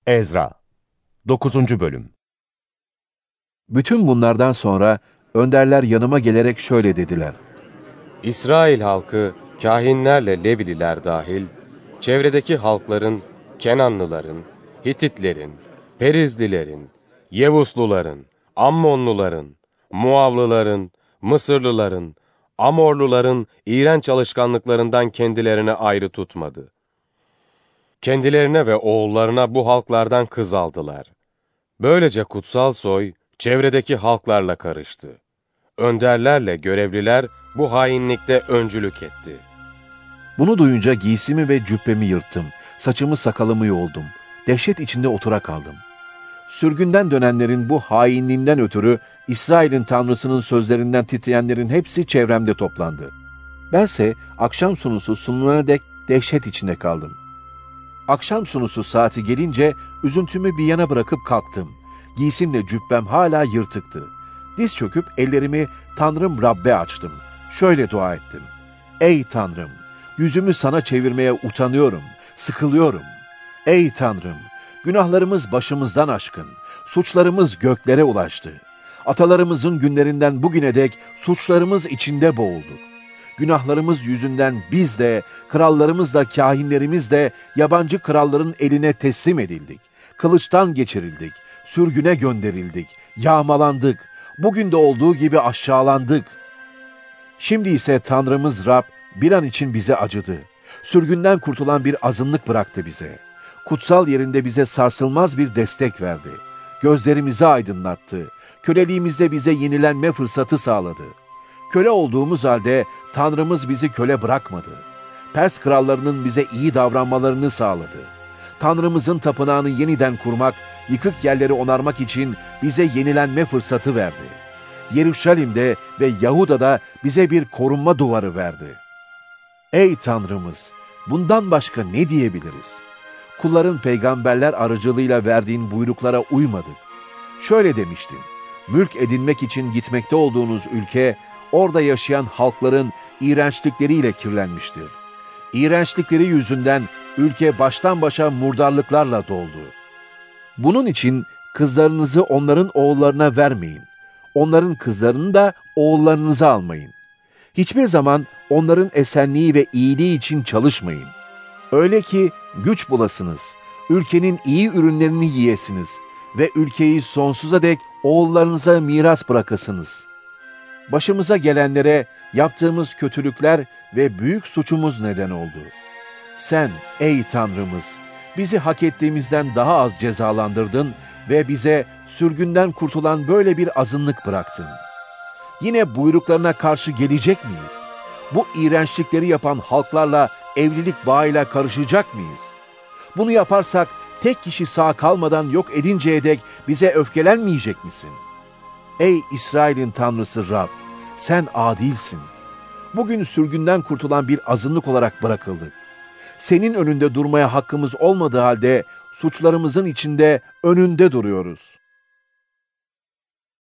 Ezra 9. Bölüm. Bütün bunlardan sonra önderler yanıma gelerek şöyle dediler: İsrail halkı, kâhinlerle Levililer dahil, çevredeki halkların, Kenanlıların, Hititlerin, Perizlilerin, Yevusluların, Ammonluların, Muavlıların, Mısırlıların, Amorluların iğrenç alışkanlıklarından kendilerine ayrı tutmadı. Kendilerine ve oğullarına bu halklardan kız aldılar. Böylece kutsal soy, çevredeki halklarla karıştı. Önderlerle görevliler bu hainlikte öncülük etti. Bunu duyunca giysimi ve cübbemi yırttım, saçımı sakalımı yoldum, dehşet içinde otura kaldım. Sürgünden dönenlerin bu hainliğinden ötürü İsrail'in Tanrısının sözlerinden titreyenlerin hepsi çevremde toplandı. Bense akşam sunusu sunulana dek dehşet içinde kaldım. Akşam sunusu saati gelince üzüntümü bir yana bırakıp kalktım. Giysimle cübbem hala yırtıktı. Diz çöküp ellerimi Tanrım Rab'be açtım. Şöyle dua ettim: Ey Tanrım! Yüzümü sana çevirmeye utanıyorum, sıkılıyorum. Ey Tanrım! Günahlarımız başımızdan aşkın, suçlarımız göklere ulaştı. Atalarımızın günlerinden bugüne dek suçlarımız içinde boğulduk. Günahlarımız yüzünden biz de, krallarımız da, kâhinlerimiz de yabancı kralların eline teslim edildik. Kılıçtan geçirildik, sürgüne gönderildik, yağmalandık. Bugün de olduğu gibi aşağılandık. Şimdi ise Tanrımız Rab bir an için bize acıdı. Sürgünden kurtulan bir azınlık bıraktı bize. Kutsal yerinde bize sarsılmaz bir destek verdi. Gözlerimizi aydınlattı. Köleliğimizde bize yenilenme fırsatı sağladı. Köle olduğumuz halde Tanrımız bizi köle bırakmadı. Pers krallarının bize iyi davranmalarını sağladı. Tanrımızın tapınağını yeniden kurmak, yıkık yerleri onarmak için bize yenilenme fırsatı verdi. Yeruşalim'de ve Yahuda'da bize bir korunma duvarı verdi. Ey Tanrımız! Bundan başka ne diyebiliriz? Kulların peygamberler aracılığıyla verdiğin buyruklara uymadık. Şöyle demiştin: mülk edinmek için gitmekte olduğunuz ülke, orada yaşayan halkların iğrençlikleriyle kirlenmiştir. İğrençlikleri yüzünden ülke baştan başa murdarlıklarla doldu. Bunun için kızlarınızı onların oğullarına vermeyin. Onların kızlarını da oğullarınıza almayın. Hiçbir zaman onların esenliği ve iyiliği için çalışmayın. Öyle ki güç bulasınız, ülkenin iyi ürünlerini yiyesiniz ve ülkeyi sonsuza dek oğullarınıza miras bırakasınız. Başımıza gelenlere yaptığımız kötülükler ve büyük suçumuz neden oldu. Sen ey Tanrımız, bizi hak ettiğimizden daha az cezalandırdın ve bize sürgünden kurtulan böyle bir azınlık bıraktın. Yine buyruklarına karşı gelecek miyiz? Bu iğrençlikleri yapan halklarla evlilik bağıyla karışacak mıyız? Bunu yaparsak tek kişi sağ kalmadan yok edinceye dek bize öfkelenmeyecek misin? Ey İsrail'in Tanrısı Rab, sen adilsin. Bugün sürgünden kurtulan bir azınlık olarak bırakıldık. Senin önünde durmaya hakkımız olmadığı halde suçlarımızın içinde önünde duruyoruz.